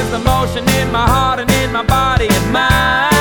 the motion in my heart and in my body and mind.